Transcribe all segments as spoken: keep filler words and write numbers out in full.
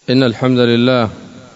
إن الحمد لله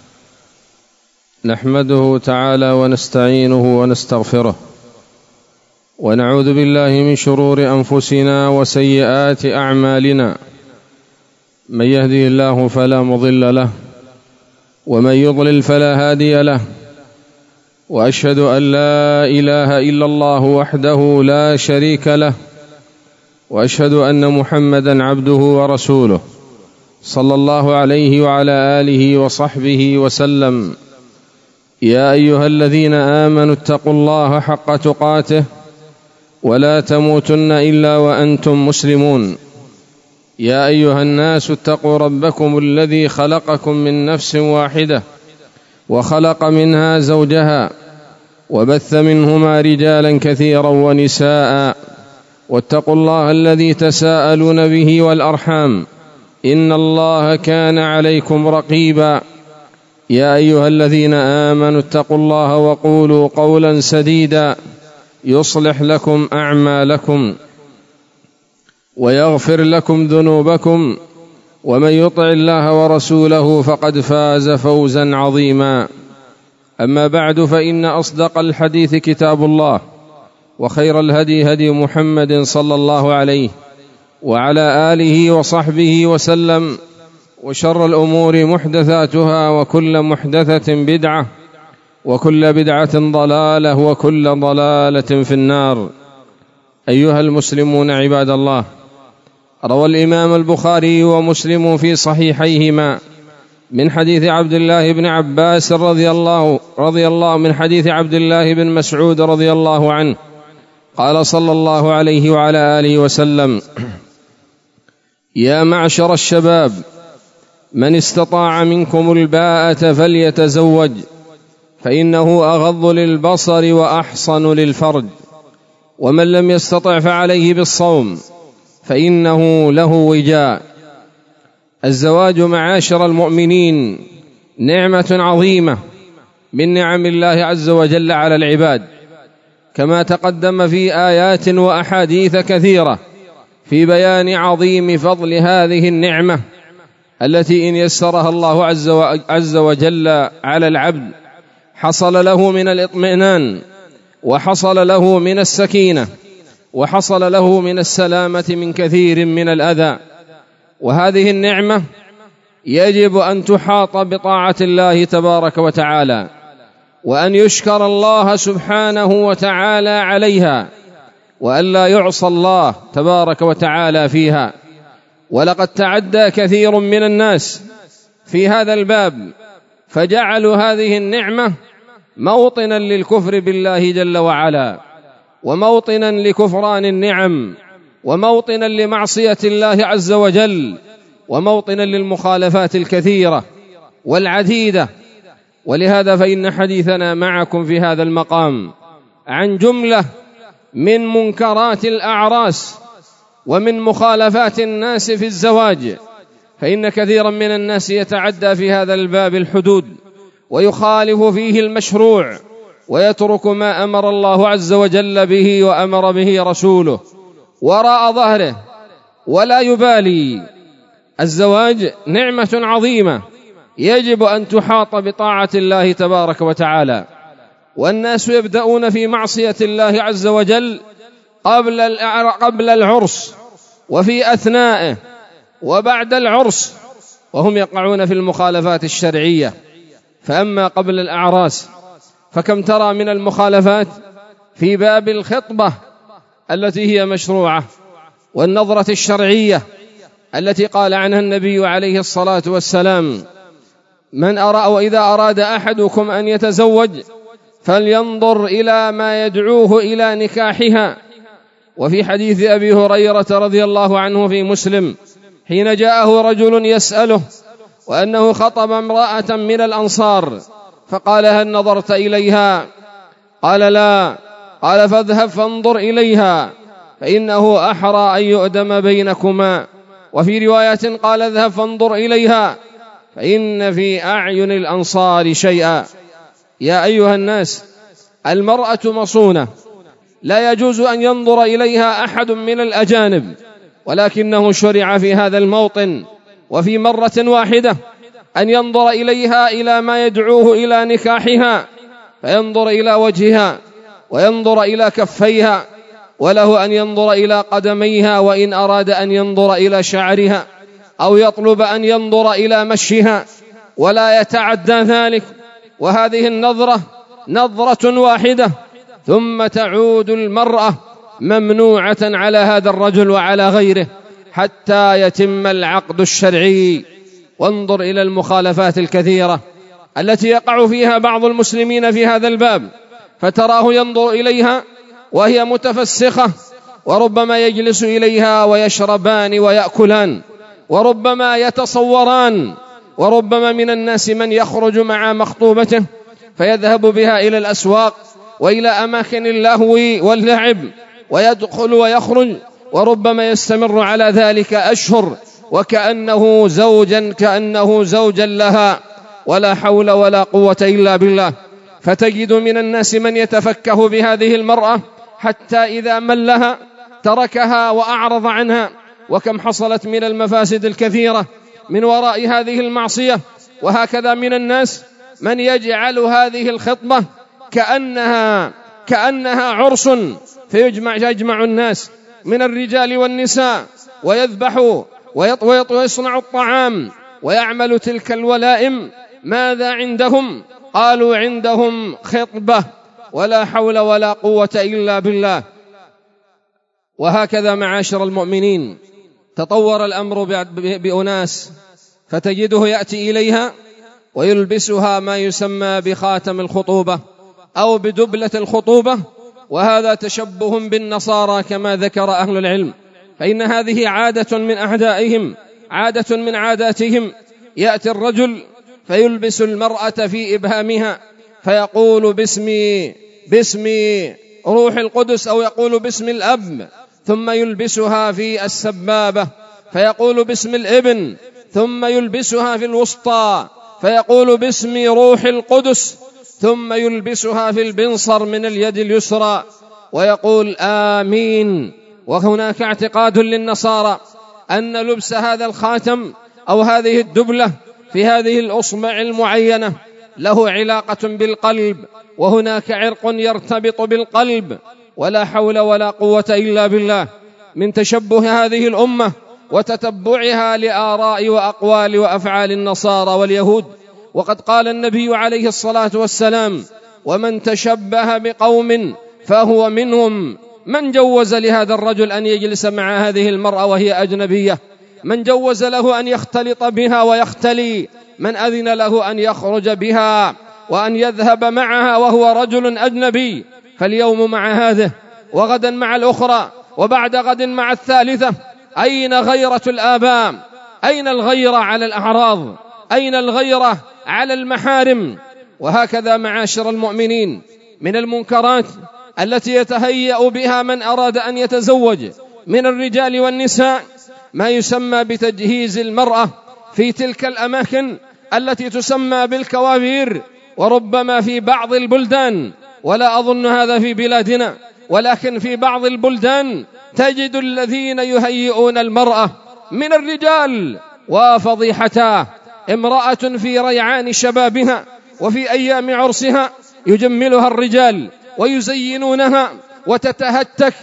نحمده تعالى ونستعينه ونستغفره، ونعوذ بالله من شرور أنفسنا وسيئات أعمالنا. من يهده الله فلا مضل له، ومن يضلل فلا هادي له، وأشهد أن لا إله إلا الله وحده لا شريك له، وأشهد أن محمدًا عبده ورسوله صلى الله عليه وعلى آله وصحبه وسلم. يا أيها الذين آمنوا اتقوا الله حق تقاته ولا تموتن إلا وأنتم مسلمون. يا أيها الناس اتقوا ربكم الذي خلقكم من نفس واحدة وخلق منها زوجها وبث منهما رجالا كثيرا ونساء، واتقوا الله الذي تساءلون به والأرحام إن الله كان عليكم رقيبا. يا أيها الذين آمنوا اتقوا الله وقولوا قولا سديدا يصلح لكم أعمالكم ويغفر لكم ذنوبكم، ومن يطع الله ورسوله فقد فاز فوزا عظيما. أما بعد، فإن أصدق الحديث كتاب الله، وخير الهدي هدي محمد صلى الله عليه وعلى آله وصحبه وسلم، وشر الأمور محدثاتها، وكل محدثة بدعة، وكل بدعة ضلالة، وكل ضلالة في النار. أيها المسلمون عباد الله، روى الإمام البخاري ومسلم في صحيحيهما من حديث عبد الله بن عباس رضي الله رضي الله من حديث عبد الله بن مسعود رضي الله عنه قال صلى الله عليه وعلى آله وسلم: يا معشر الشباب، من استطاع منكم الباءة فليتزوج، فإنه أغض للبصر وأحصن للفرج، ومن لم يستطع فعليه بالصوم فإنه له وجاء. الزواج معاشر المؤمنين نعمة عظيمة من نعم الله عز وجل على العباد، كما تقدم في آيات وأحاديث كثيرة في بيان عظيم فضل هذه النعمة التي إن يسرها الله عز وجل على العبد حصل له من الإطمئنان، وحصل له من السكينة، وحصل له من السلامة من كثير من الأذى. وهذه النعمة يجب أن تحاط بطاعة الله تبارك وتعالى، وأن يشكر الله سبحانه وتعالى عليها، وأن لا يعصى الله تبارك وتعالى فيها. ولقد تعدى كثير من الناس في هذا الباب، فجعلوا هذه النعمة موطنا للكفر بالله جل وعلا، وموطنا لكفران النعم، وموطنا لمعصية الله عز وجل، وموطنا للمخالفات الكثيرة والعديدة. ولهذا فإن حديثنا معكم في هذا المقام عن جملة من منكرات الأعراس ومن مخالفات الناس في الزواج، فإن كثيرا من الناس يتعدى في هذا الباب الحدود، ويخالف فيه المشروع، ويترك ما أمر الله عز وجل به وأمر به رسوله وراء ظهره ولا يبالي. الزواج نعمة عظيمة يجب أن تحاط بطاعة الله تبارك وتعالى، والناس يبدأون في معصية الله عز وجل قبل قبل العرس، وفي أثنائه، وبعد العرس، وهم يقعون في المخالفات الشرعية. فأما قبل الأعراس فكم ترى من المخالفات في باب الخطبة التي هي مشروعة، والنظرة الشرعية التي قال عنها النبي عليه الصلاة والسلام: من أرى وإذا أراد أحدكم أن يتزوج فلينظر إلى ما يدعوه إلى نكاحها. وفي حديث أبي هريرة رضي الله عنه في مسلم حين جاءه رجل يسأله وأنه خطب امرأة من الأنصار، فقال: هل نظرت إليها؟ قال: لا. قال: فاذهب فانظر إليها فإنه أحرى أن يؤدم بينكما. وفي رواية قال: اذهب فانظر إليها فإن في أعين الأنصار شيئا. يا أيها الناس، المرأة مصونة، لا يجوز أن ينظر إليها أحد من الأجانب، ولكنه شرع في هذا الموطن وفي مرة واحدة أن ينظر إليها إلى ما يدعوه إلى نكاحها، فينظر إلى وجهها وينظر إلى كفيها، وله أن ينظر إلى قدميها، وإن أراد أن ينظر إلى شعرها أو يطلب أن ينظر إلى مشيها، ولا يتعدى ذلك. وهذه النظرة نظرة واحدة، ثم تعود المرأة ممنوعة على هذا الرجل وعلى غيره حتى يتم العقد الشرعي. وانظر إلى المخالفات الكثيرة التي يقع فيها بعض المسلمين في هذا الباب، فتراه ينظر إليها وهي متفسخة، وربما يجلس إليها ويشربان ويأكلان، وربما يتصوران، وربما من الناس من يخرج مع مخطوبته فيذهب بها إلى الأسواق وإلى أماكن اللهو واللعب، ويدخل ويخرج، وربما يستمر على ذلك أشهر وكأنه زوجا كأنه زوجا لها، ولا حول ولا قوة إلا بالله. فتجد من الناس من يتفكه بهذه المرأة حتى إذا ملها تركها وأعرض عنها. وكم حصلت من المفاسد الكثيرة من وراء هذه المعصية. وهكذا من الناس من يجعل هذه الخطبة كأنها كأنها عرس، فيجمع يجمع الناس من الرجال والنساء ويذبحوا ويصنع الطعام ويعمل تلك الولائم. ماذا عندهم؟ قالوا عندهم خطبة، ولا حول ولا قوة إلا بالله. وهكذا معاشر المؤمنين تطور الأمر بأناس، فتجده يأتي إليها ويلبسها ما يسمى بخاتم الخطوبة أو بدبلة الخطوبة، وهذا تشبه بالنصارى كما ذكر أهل العلم، فإن هذه عادة من أعدائهم، عادة من عاداتهم. يأتي الرجل فيلبس المرأة في إبهامها فيقول باسمي باسمي روح القدس، أو يقول باسم الأب، ثم يلبسها في السبابة فيقول باسم الابن، ثم يلبسها في الوسطى فيقول باسم روح القدس، ثم يلبسها في البنصر من اليد اليسرى ويقول آمين. وهناك اعتقاد للنصارى أن لبس هذا الخاتم أو هذه الدبلة في هذه الأصبع المعينة له علاقة بالقلب، وهناك عرق يرتبط بالقلب، ولا حول ولا قوة إلا بالله. من تشبه هذه الأمة وتتبعها لآراء وأقوال وأفعال النصارى واليهود. وقد قال النبي عليه الصلاة والسلام: ومن تشبه بقوم فهو منهم. من جوز لهذا الرجل أن يجلس مع هذه المرأة وهي أجنبية؟ من جوز له أن يختلط بها ويختلي؟ من أذن له أن يخرج بها وأن يذهب معها وهو رجل أجنبي؟ فاليوم مع هذه، وغدا مع الأخرى، وبعد غد مع الثالثة. أين غيرة الآباء؟ أين الغيرة على الأعراض؟ أين الغيرة على المحارم؟ وهكذا معاشر المؤمنين من المنكرات التي يتهيأ بها من أراد أن يتزوج من الرجال والنساء ما يسمى بتجهيز المرأة في تلك الأماكن التي تسمى بالكوافير، وربما في بعض البلدان، ولا أظن هذا في بلادنا، ولكن في بعض البلدان تجد الذين يهيئون المرأة من الرجال. وفضيحتاه، امرأة في ريعان شبابها وفي أيام عرسها يجملها الرجال ويزينونها وتتهتك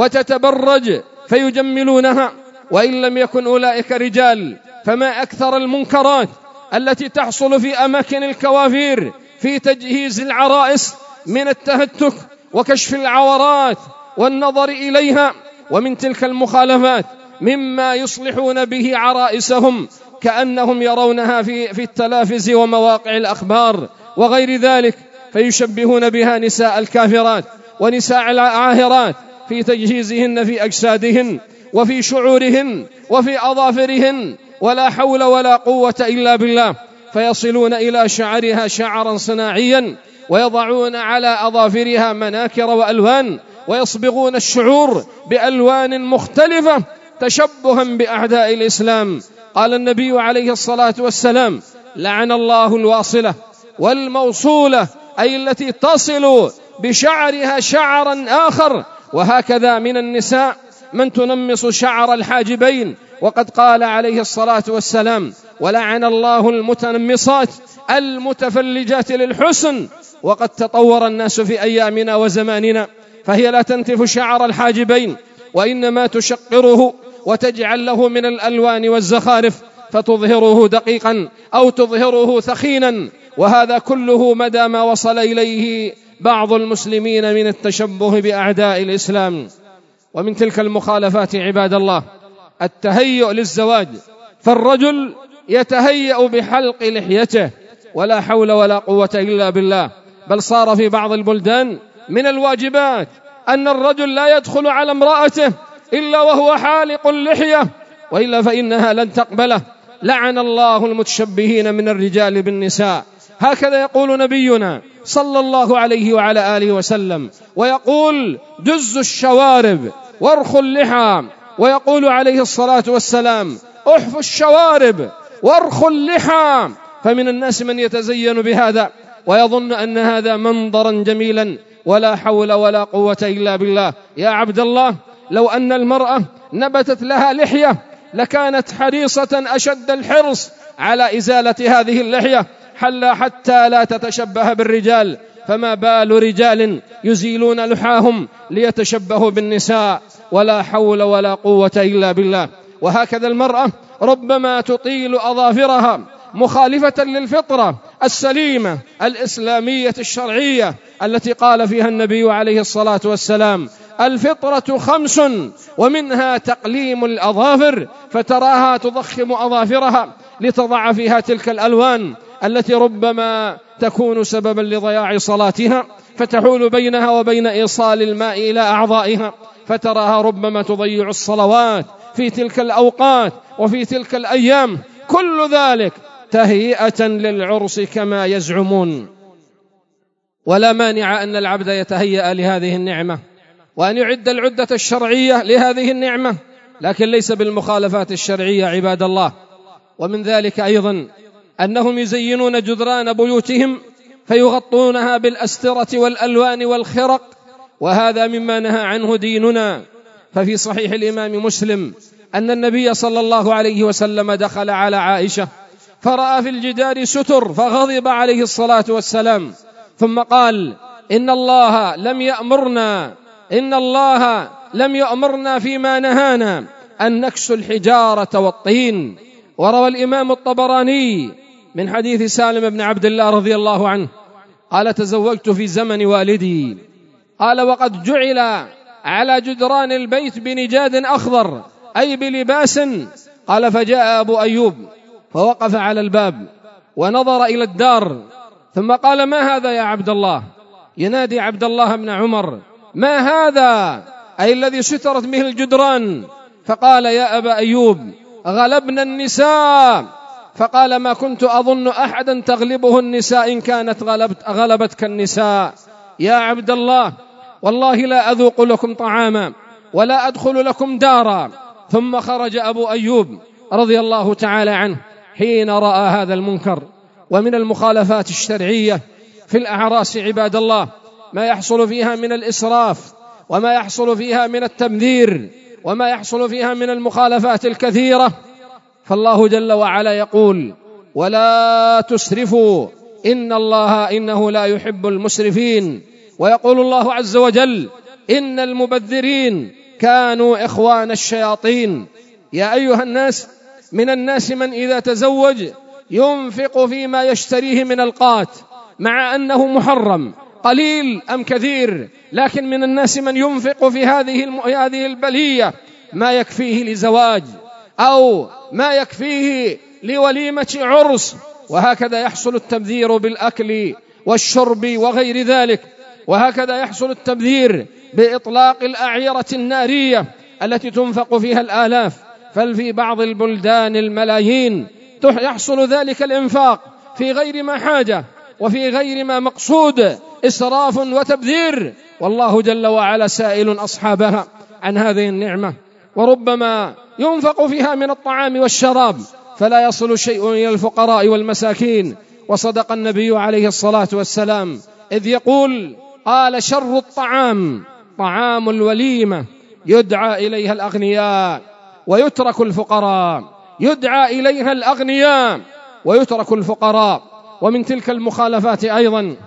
وتتبرج فيجملونها، وإن لم يكن أولئك رجال فما أكثر المنكرات التي تحصل في أماكن الكوافير في تجهيز العرائس من التهتك وكشف العورات والنظر إليها. ومن تلك المخالفات مما يصلحون به عرائسهم كأنهم يرونها في, في التلافز ومواقع الأخبار وغير ذلك، فيشبهون بها نساء الكافرات ونساء العاهرات في تجهيزهن في أجسادهن وفي شعورهن وفي أظافرهن، ولا حول ولا قوة إلا بالله. فيصلون إلى شعرها شعرا صناعيا، ويضعون على أظافرها مناكر وألوان، ويصبغون الشعور بألوان مختلفة تشبها بأعداء الإسلام. قال النبي عليه الصلاة والسلام: لعن الله الواصلة والموصولة، أي التي تصل بشعرها شعرا آخر. وهكذا من النساء من تنمص شعر الحاجبين وقد قال عليه الصلاة والسلام: ولعن الله المتنمصات المتفلجات للحسن. وقد تطور الناس في أيامنا وزماننا، فهي لا تنتف شعر الحاجبين، وإنما تشقره وتجعل له من الألوان والزخارف، فتظهره دقيقا أو تظهره ثخينا، وهذا كله مدى ما وصل إليه بعض المسلمين من التشبه بأعداء الإسلام. ومن تلك المخالفات عباد الله التهيؤ للزواج، فالرجل يتهيأ بحلق لحيته، ولا حول ولا قوة إلا بالله، بل صار في بعض البلدان من الواجبات أن الرجل لا يدخل على امرأته إلا وهو حالق اللحية، وإلا فإنها لن تقبله. لعن الله المتشبهين من الرجال بالنساء، هكذا يقول نبينا صلى الله عليه وعلى آله وسلم، ويقول: جز الشوارب وارخوا اللحى، ويقول عليه الصلاة والسلام: احفوا الشوارب وارخوا اللحى. فمن الناس من يتزين بهذا ويظن أن هذا منظرا جميلا، ولا حول ولا قوة إلا بالله. يا عبد الله، لو أن المرأة نبتت لها لحية لكانت حريصة أشد الحرص على إزالة هذه اللحية حتى لا تتشبه بالرجال، فما بال رجال يزيلون لحاهم ليتشبهوا بالنساء، ولا حول ولا قوة إلا بالله. وهكذا المرأة ربما تطيل أظافرها مخالفة للفطرة السليمة الإسلامية الشرعية التي قال فيها النبي عليه الصلاة والسلام: الفطرة خمس ومنها تقليم الأظافر، فتراها تضخم أظافرها لتضع فيها تلك الألوان التي ربما تكون سببا لضياع صلاتها، فتحول بينها وبين إيصال الماء إلى أعضائها، فتراها ربما تضيع الصلوات في تلك الأوقات وفي تلك الأيام. كل ذلك تهيئة للعرس كما يزعمون. ولا مانع أن العبد يتهيأ لهذه النعمة وأن يعد العدة الشرعية لهذه النعمة، لكن ليس بالمخالفات الشرعية عباد الله. ومن ذلك أيضا أنهم يزينون جدران بيوتهم فيغطونها بالأسترة والألوان والخرق، وهذا مما نهى عنه ديننا. ففي صحيح الإمام مسلم أن النبي صلى الله عليه وسلم دخل على عائشة فرأى في الجدار ستر، فغضب عليه الصلاة والسلام، ثم قال: إن الله لم يأمرنا إن الله لم يأمرنا فيما نهانا أن نكسو الحجارة والطين. وروى الإمام الطبراني من حديث سالم بن عبد الله رضي الله عنه قال: تزوجت في زمن والدي، قال: وقد جعل على جدران البيت بنجاد أخضر، أي بلباس. قال: فجاء أبو أيوب فوقف على الباب ونظر إلى الدار، ثم قال: ما هذا يا عبد الله؟ ينادي عبد الله بن عمر: ما هذا؟ أي الذي سترت به الجدران. فقال: يا أبا أيوب، غلبنا النساء. فقال: ما كنت أظن أحدا تغلبه النساء إن كانت غلبت غلبتك النساء. يا عبد الله، والله لا أذوق لكم طعاما ولا أدخل لكم دارا. ثم خرج أبو أيوب رضي الله تعالى عنه حين رأى هذا المنكر. ومن المخالفات الشرعية في الأعراس عباد الله ما يحصل فيها من الإسراف، وما يحصل فيها من التبذير، وما يحصل فيها من المخالفات الكثيرة. فالله جل وعلا يقول: ولا تسرفوا إن الله إنه لا يحب المسرفين. ويقول الله عز وجل: إن المبذرين كانوا إخوان الشياطين. يا أيها الناس، من الناس من إذا تزوج ينفق فيما يشتريه من القات، مع أنه محرم، قليل أم كثير، لكن من الناس من ينفق في هذه هذه البلية ما يكفيه لزواج أو ما يكفيه لوليمة عرس. وهكذا يحصل التبذير بالأكل والشرب وغير ذلك، وهكذا يحصل التبذير بإطلاق الأعيرة النارية التي تنفق فيها الآلاف، بل في بعض البلدان الملايين يحصل ذلك الإنفاق في غير ما حاجة وفي غير ما مقصود، إسراف وتبذير. والله جل وعلا سائل أصحابها عن هذه النعمة، وربما ينفق فيها من الطعام والشراب فلا يصل شيء إلى الفقراء والمساكين. وصدق النبي عليه الصلاة والسلام إذ يقول: قال: شر الطعام طعام الوليمة يدعى إليها الأغنياء، ويترك الفقراء، يدعى إليها الأغنياء ويترك الفقراء. ومن تلك المخالفات أيضا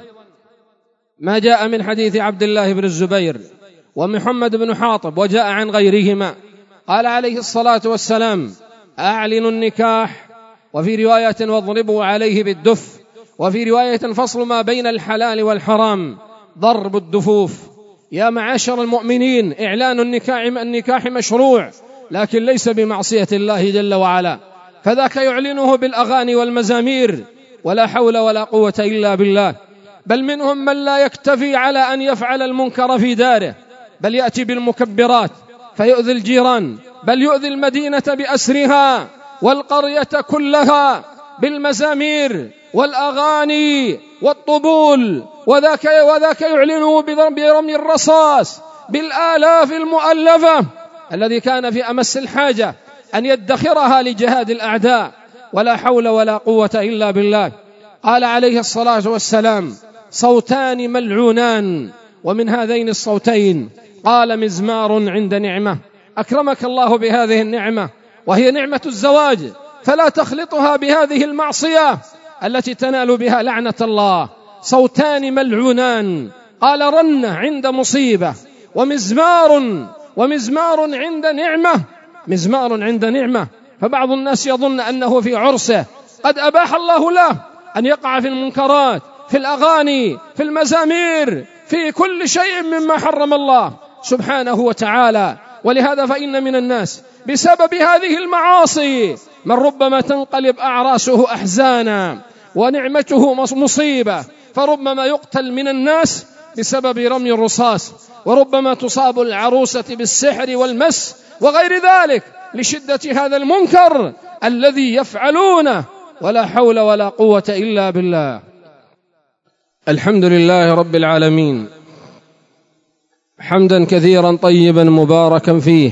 ما جاء من حديث عبد الله بن الزبير ومحمد بن حاطب وجاء عن غيرهما، قال عليه الصلاة والسلام: أعلنوا النكاح، وفي رواية: واضربوا عليه بالدف، وفي رواية: فصل ما بين الحلال والحرام ضرب الدفوف. يا معاشر المؤمنين، إعلان النكاح النكاح مشروع، لكن ليس بمعصية الله جل وعلا، فذاك يعلنه بالأغاني والمزامير، ولا حول ولا قوة إلا بالله. بل منهم من لا يكتفي على أن يفعل المنكر في داره، بل يأتي بالمكبرات فيؤذي الجيران، بل يؤذي المدينة بأسرها والقرية كلها بالمزامير والأغاني والطبول، وذاك, وذاك يعلنه برمي الرصاص بالآلاف المؤلفة الذي كان في أمس الحاجة أن يدخرها لجهاد الأعداء، ولا حول ولا قوة إلا بالله. قال عليه الصلاة والسلام: صوتان ملعونان، ومن هذين الصوتين قال: مزمار عند نعمة. أكرمك الله بهذه النعمة وهي نعمة الزواج، فلا تخلطها بهذه المعصية التي تنال بها لعنة الله. صوتان ملعونان، قال: رنة عند مصيبة، ومزمار ومزمار عند نعمة، مزمار عند نعمة. فبعض الناس يظن أنه في عرسه قد أباح الله له أن يقع في المنكرات، في الأغاني، في المزامير، في كل شيء مما حرم الله سبحانه وتعالى. ولهذا فإن من الناس بسبب هذه المعاصي من ربما تنقلب أعراسه أحزانا ونعمته مصيبة، فربما يقتل من الناس بسبب رمي الرصاص، وربما تصاب العروسة بالسحر والمس وغير ذلك لشدة هذا المنكر الذي يفعلونه، ولا حول ولا قوة إلا بالله. الحمد لله رب العالمين، حمدا كثيرا طيبا مباركا فيه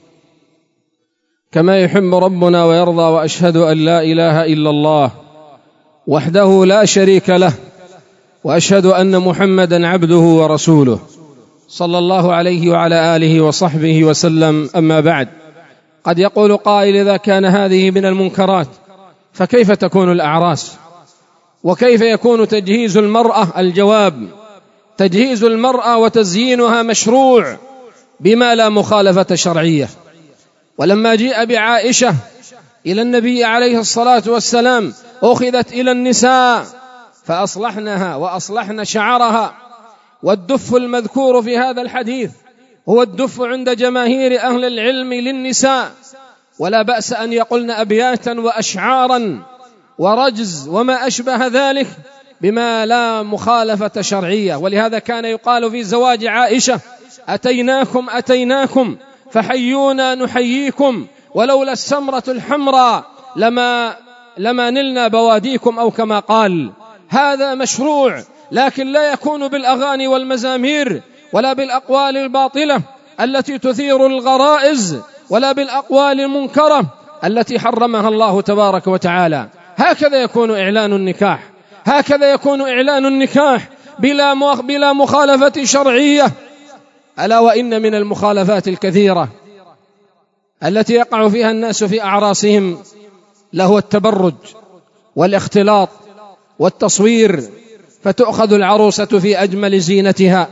كما يحب ربنا ويرضى، وأشهد أن لا إله إلا الله وحده لا شريك له، وأشهد أن محمدا عبده ورسوله صلى الله عليه وعلى آله وصحبه وسلم. أما بعد، قد يقول قائل: إذا كان هذه من المنكرات فكيف تكون الأعراس؟ وكيف يكون تجهيز المرأة؟ الجواب: تجهيز المرأة وتزيينها مشروع بما لا مخالفة شرعية. ولما جيء بعائشة إلى النبي عليه الصلاة والسلام أخذت إلى النساء فأصلحنها وأصلحن شعرها. والدف المذكور في هذا الحديث هو الدف عند جماهير أهل العلم للنساء، ولا بأس أن يقولن أبياتا وأشعارا ورجز وما أشبه ذلك بما لا مخالفة شرعية. ولهذا كان يقال في زواج عائشة: أتيناكم أتيناكم فحيونا نحييكم، ولولا السمرة الحمراء لما, لما نلنا بواديكم، أو كما قال. هذا مشروع، لكن لا يكون بالأغاني والمزامير، ولا بالأقوال الباطلة التي تثير الغرائز، ولا بالأقوال المنكرة التي حرمها الله تبارك وتعالى. هكذا يكون إعلان النكاح، هكذا يكون إعلان النكاح بلا بلا مخالفة شرعية. ألا وإن من المخالفات الكثيرة التي يقع فيها الناس في أعراسهم له التبرج والاختلاط والتصوير، فتؤخذ العروسة في أجمل زينتها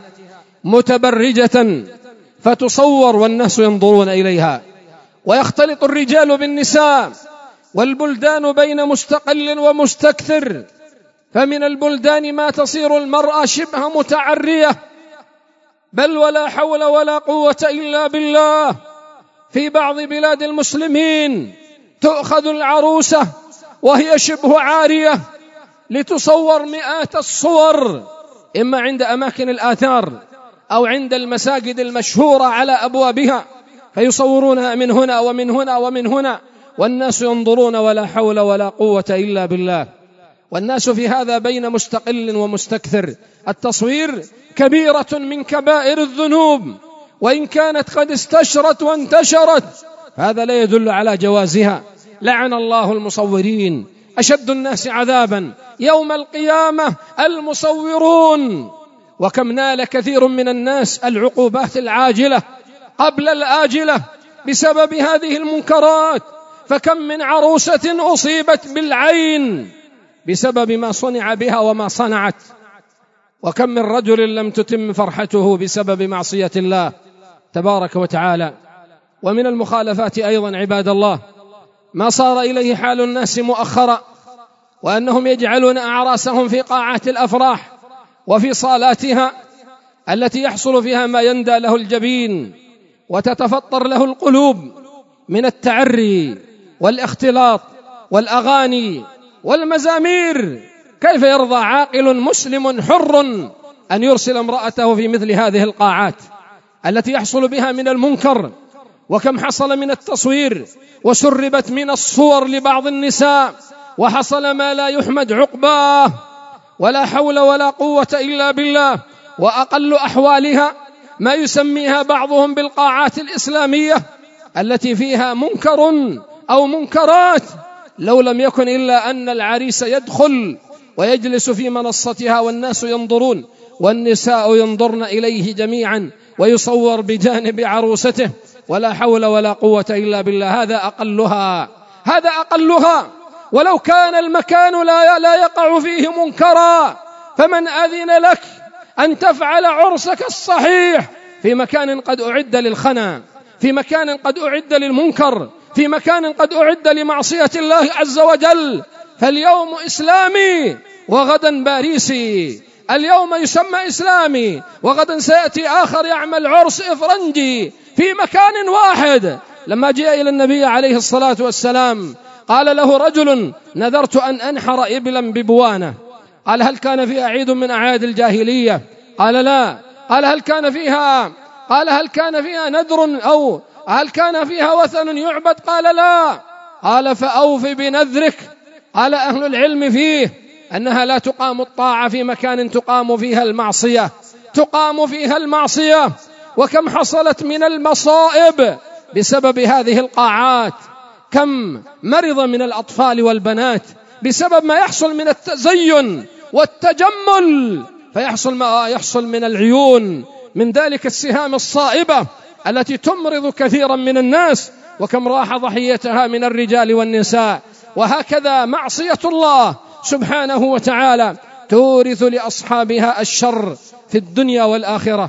متبرجة فتصور والناس ينظرون إليها، ويختلط الرجال بالنساء، والبلدان بين مستقل ومستكثر. فمن البلدان ما تصير المرأة شبه متعرية، بل ولا حول ولا قوة إلا بالله. في بعض بلاد المسلمين تؤخذ العروسة وهي شبه عارية لتصور مئات الصور، إما عند أماكن الآثار أو عند المساجد المشهورة على أبوابها، فيصورونها من هنا ومن هنا ومن هنا، والناس ينظرون ولا حول ولا قوة إلا بالله. والناس في هذا بين مستقل ومستكثر. التصوير كبيرة من كبائر الذنوب، وإن كانت قد استشرت وانتشرت هذا لا يدل على جوازها. لعن الله المصورين، أشد الناس عذابا يوم القيامة المصورون. وكم نال كثير من الناس العقوبات العاجلة قبل الآجلة بسبب هذه المنكرات. فكم من عروسة أصيبت بالعين بسبب ما صنع بها وما صنعت، وكم من رجل لم تتم فرحته بسبب معصية الله تبارك وتعالى. ومن المخالفات أيضا عباد الله ما صار إليه حال الناس مؤخرا، وأنهم يجعلون أعراسهم في قاعات الأفراح وفي صالاتها التي يحصل فيها ما يندى له الجبين وتتفطر له القلوب من التعري والاختلاط والأغاني والمزامير. كيف يرضى عاقل مسلم حر أن يرسل امرأته في مثل هذه القاعات التي يحصل بها من المنكر؟ وكم حصل من التصوير وسربت من الصور لبعض النساء، وحصل ما لا يحمد عقباه، ولا حول ولا قوة إلا بالله. وأقل أحوالها ما يسميها بعضهم بالقاعات الإسلامية التي فيها منكر أو منكرات، لو لم يكن إلا أن العريس يدخل ويجلس في منصتها والناس ينظرون والنساء ينظرن إليه جميعا ويصور بجانب عروسته، ولا حول ولا قوة إلا بالله. هذا أقلها، هذا أقلها. ولو كان المكان لا لا يقع فيه منكرا، فمن أذن لك أن تفعل عرسك الصحيح في مكان قد أعد للخنا، في مكان قد أعد للمنكر، في مكان قد أعد لمعصية الله عز وجل؟ فاليوم إسلامي وغدا باريسي، اليوم يسمى إسلامي وغدا سيأتي آخر يعمل عرس إفرنجي في مكان واحد. لما جاء إلى النبي عليه الصلاة والسلام قال له رجل: نذرت أن أنحر إبلا ببوانة. قال: هل كان فيها عيد من أعياد الجاهلية؟ قال: لا. قال: هل كان فيها قال هل كان فيها نذر أو هل كان فيها وثن يعبد؟ قال: لا. قال: فأوف بنذرك. قال أهل العلم فيه أنها لا تقام الطاعة في مكان تقام فيها المعصية، تقام فيها المعصية. وكم حصلت من المصائب بسبب هذه القاعات، كم مرض من الأطفال والبنات بسبب ما يحصل من التزين والتجمل، فيحصل ما يحصل من العيون، من ذلك السهام الصائبة التي تمرض كثيرا من الناس، وكم راح ضحيتها من الرجال والنساء. وهكذا معصية الله سبحانه وتعالى تورث لأصحابها الشر في الدنيا والآخرة.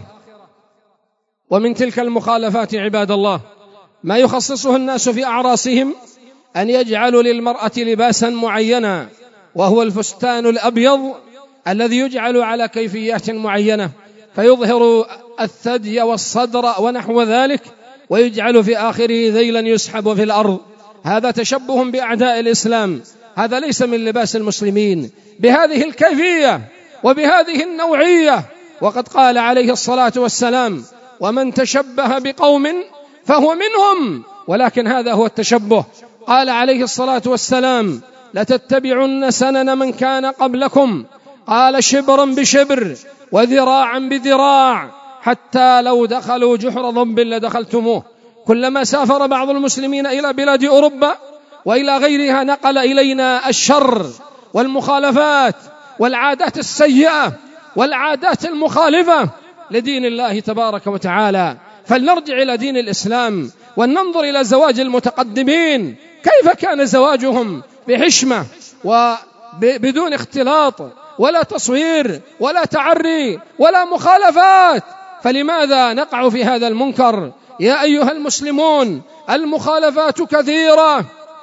ومن تلك المخالفات عباد الله ما يخصصه الناس في أعراسهم، أن يجعلوا للمرأة لباسا معينا، وهو الفستان الأبيض الذي يجعل على كيفيات معينة، فيظهر الثدي والصدر ونحو ذلك، ويجعل في آخره ذيلا يسحب في الأرض. هذا تشبه بأعداء الإسلام، هذا ليس من لباس المسلمين بهذه الكيفية وبهذه النوعية. وقد قال عليه الصلاة والسلام: ومن تشبه بقوم فهو منهم. ولكن هذا هو التشبه. قال عليه الصلاة والسلام: لتتبعن سنن من كان قبلكم، قال شبرا بشبر وذراعا بذراع، حتى لو دخلوا جحر ضب لدخلتموه. كلما سافر بعض المسلمين إلى بلاد أوروبا وإلى غيرها نقل إلينا الشر والمخالفات والعادات السيئة والعادات المخالفة لدين الله تبارك وتعالى. فلنرجع إلى دين الإسلام وننظر إلى زواج المتقدمين، كيف كان زواجهم بحشمة وبدون اختلاط ولا تصوير ولا تعري ولا مخالفات. فلماذا نقع في هذا المنكر؟ يا أيها المسلمون، المخالفات كثيرة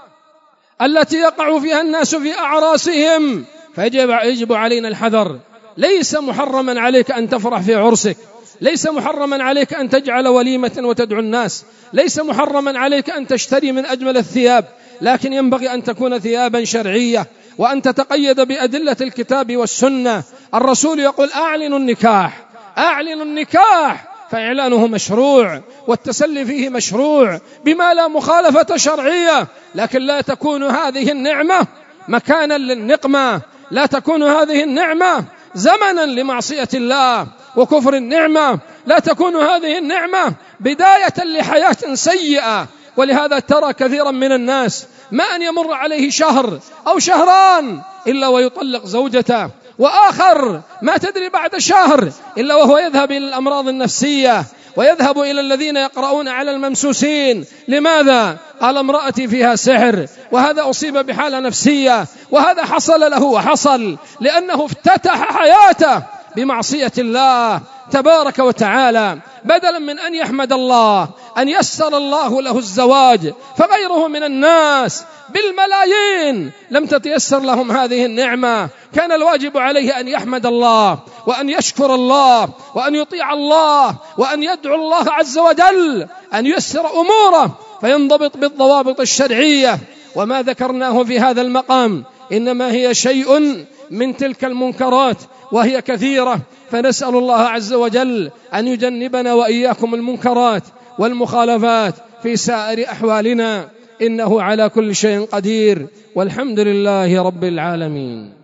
التي يقع فيها الناس في أعراسهم، فيجب يجب علينا الحذر. ليس محرما عليك أن تفرح في عرسك، ليس محرما عليك أن تجعل وليمة وتدعو الناس، ليس محرما عليك أن تشتري من أجمل الثياب، لكن ينبغي أن تكون ثيابا شرعية وأن تتقيد بأدلة الكتاب والسنة. الرسول يقول: أعلنوا النكاح، أعلنوا النكاح، فإعلانه مشروع والتسلي فيه مشروع بما لا مخالفة شرعية. لكن لا تكون هذه النعمة مكانا للنقمة، لا تكون هذه النعمة زمنا لمعصية الله وكفر النعمة، لا تكون هذه النعمة بداية لحياة سيئة. ولهذا ترى كثيرا من الناس ما أن يمر عليه شهر أو شهران إلا ويطلق زوجته، وآخر ما تدري بعد شهر إلا وهو يذهب إلى الأمراض النفسية ويذهب إلى الذين يقرؤون على الممسوسين. لماذا؟ قال امرأتي فيها سحر، وهذا أصيب بحالة نفسية، وهذا حصل له وحصل لأنه افتتح حياته بمعصية الله تبارك وتعالى، بدلا من أن يحمد الله أن يسر الله له الزواج. فغيره من الناس بالملايين لم تتيسر لهم هذه النعمة، كان الواجب عليه أن يحمد الله وأن يشكر الله وأن يطيع الله وأن يدعو الله عز وجل أن يسر أموره فينضبط بالضوابط الشرعية. وما ذكرناه في هذا المقام إنما هي شيء من تلك المنكرات وهي كثيرة، فنسأل الله عز وجل أن يجنبنا وإياكم المنكرات والمخالفات في سائر أحوالنا، إنه على كل شيء قدير، والحمد لله رب العالمين.